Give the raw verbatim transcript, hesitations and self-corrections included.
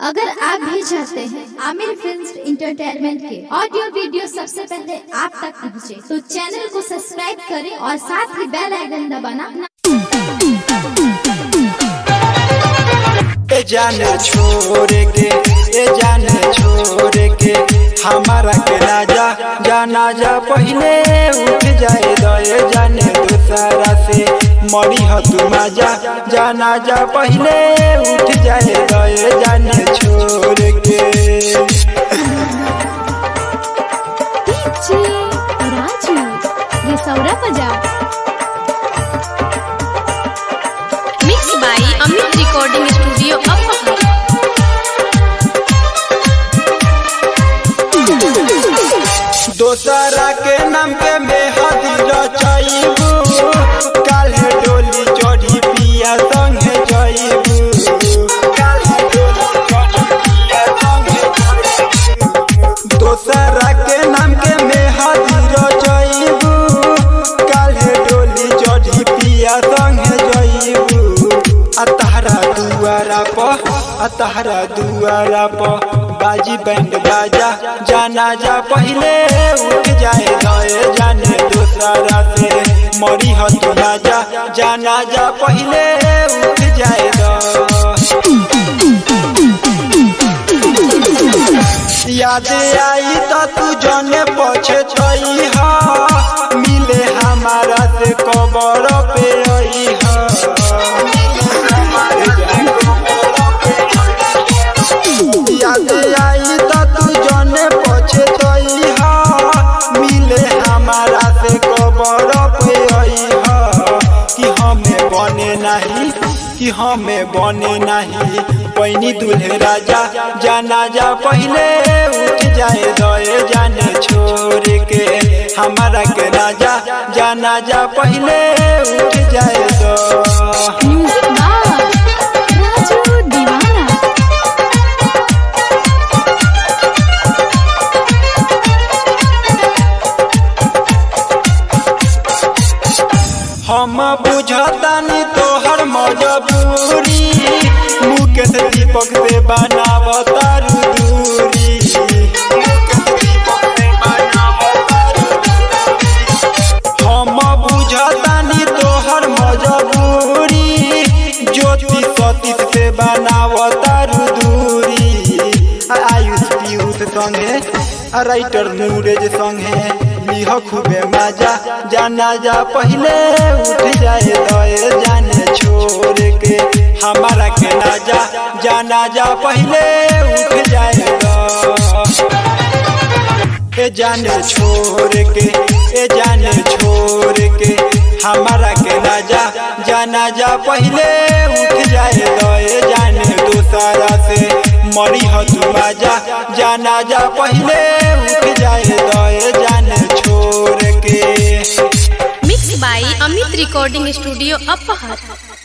अगर आप भी चाहते हैं आमिर फिल्म्स इंटरटेनमेंट के ऑडियो वीडियो सबसे पहले आप तक पहुंचे, तो चैनल को सब्सक्राइब करें और साथ ही बेल आइकन दबाना ना। ए जान छोड़ के ए जान छोड़ के हमारा के ना जा जाना जा पहले उठ जाए दे जाने दूसरा से मरी हो तू मजा जाना जा पहले उठ जाए दे जाने छोड़ के। राजू ये सौरा बजा mix by Amit recording studio अपहर। दोसरा के नाम के मेहदी रचाइबू काल्हे डोली चढ़ी पिया संगे जाइबू दोसरा के नाम के मेहदी रचाइबू काल्हे डोली चढ़ी पिया संगे जाइबू। आ तहरा दुआरा पर आ तहरा दुआरा पर बाजी बैंड बाजा जाना जा पहले उठ जाए दे जाने दूसरा से मरी हो तू मजा जाना जा पहले उठ जाए दो। याद आई तो तू जाने पछे छई हा मिले हमारा से कबर पे आई हा याद आई तो तू जाने पछे तई हा मिले हमारा से कबर पे आई हा कि हमें बने नहीं कि हमें बने नहीं पैनी दूल्हे राजा जाना जा पहले उठ जाए दे जाने छोड़ के हमारा के राजा जाना जा पहले उठ जाए दो। हम बुझतानी तोहर मजबूरी मुकेश दीपक से बनावता दूरी हम बुझतानी तोहर मजबूरी ज्योति सतीश से बनावता दूरी आयुष पीयूष संगे राइटर नूरेज संगे लिह खूबे मजा जाना जा पहले उठ जाए दे जाने छोड़ के हमारा के ना जा जाना जा पहले उठ जाए दो। ए जाने छोड़ के ए जाने छोड़ के हमारा के ना जा जाना जा पहले उठ जाए दे जाने दूसरा से मरी हो तू मजा जाना जा पहले उठ जाए दे जाने छोड़ के। Mix by Amit recording studio Aphar.